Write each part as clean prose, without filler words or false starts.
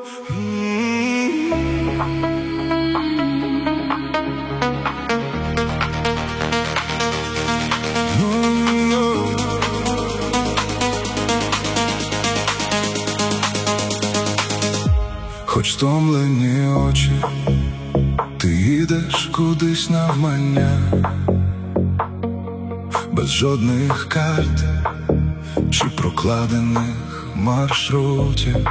Хоч стомлені очі, ти їдеш кудись навмання, без жодних карт чи прокладених маршрутів.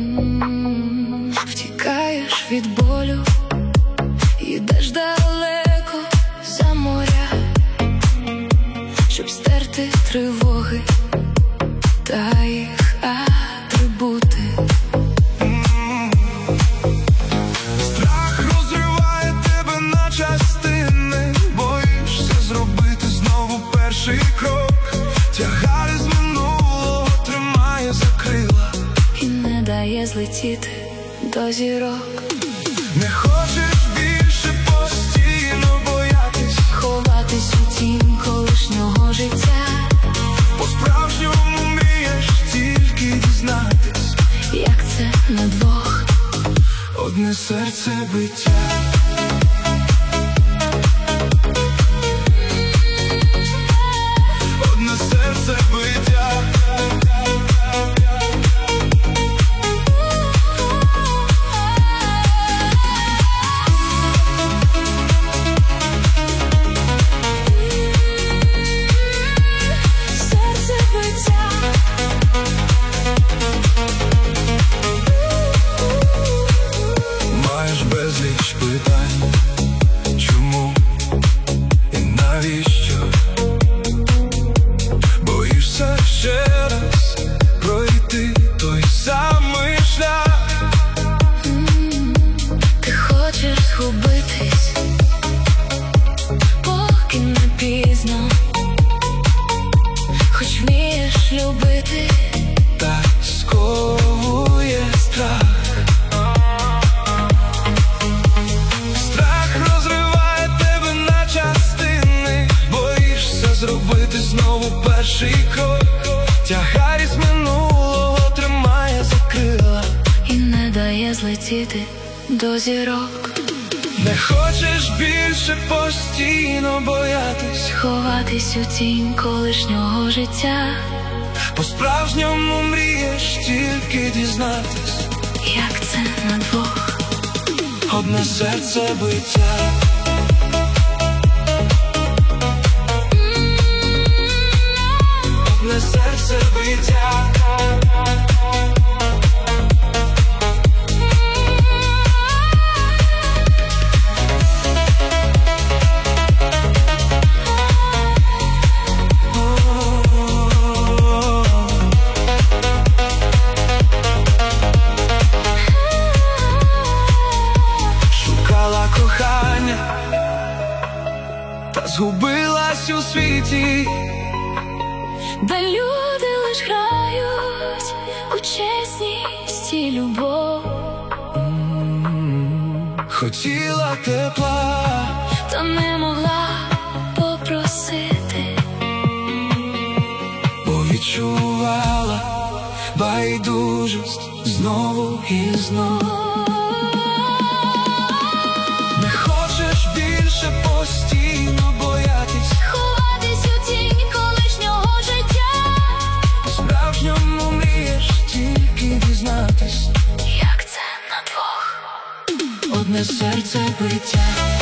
Втікаєш від болю, їдеш далеко за моря, щоб стерти тривоги та їх атрибути. Страх розриває тебе на частини, боїшся зробити знову перший крок. Тягар із минулого тримає за крила І не дає злетіти до зірок. Не хочеш більше постійно боятись, Ховатись у тінь колишнього життя. по-справжньому мрієш тільки дізнатись, Як це на двох, одне серце биття. Одне серце биття. серце биття. Маєш безліч питань, чому і навіщо? Боїшся ще раз пройти той самий шлях. Ти хочеш згубитись, поки не пізно. Хоч вмієш любити, Та сковує страх. Страх розриває тебе на частини, боїшся зробити знову перший крок. Тягар із минулого тримає за крила і не дає злетіти до зірок. Не хочеш більше постійно боятись, Ховатись у тінь колишнього життя. по-справжньому мрієш тільки дізнатись, Як це на двох, одне серце биття. Одне серце биття. Шукала кохання та згубилась у світі, де люди лиш грають у чесність і любов. хотіла тепла, Та не могла попросити, бо відчувала байдужість знову і знову. Не хочеш більше постійно боятись, ховатись у тінь колишнього життя. по-справжньому мрієш тільки дізнатись, Як це на двох, одне серце биття.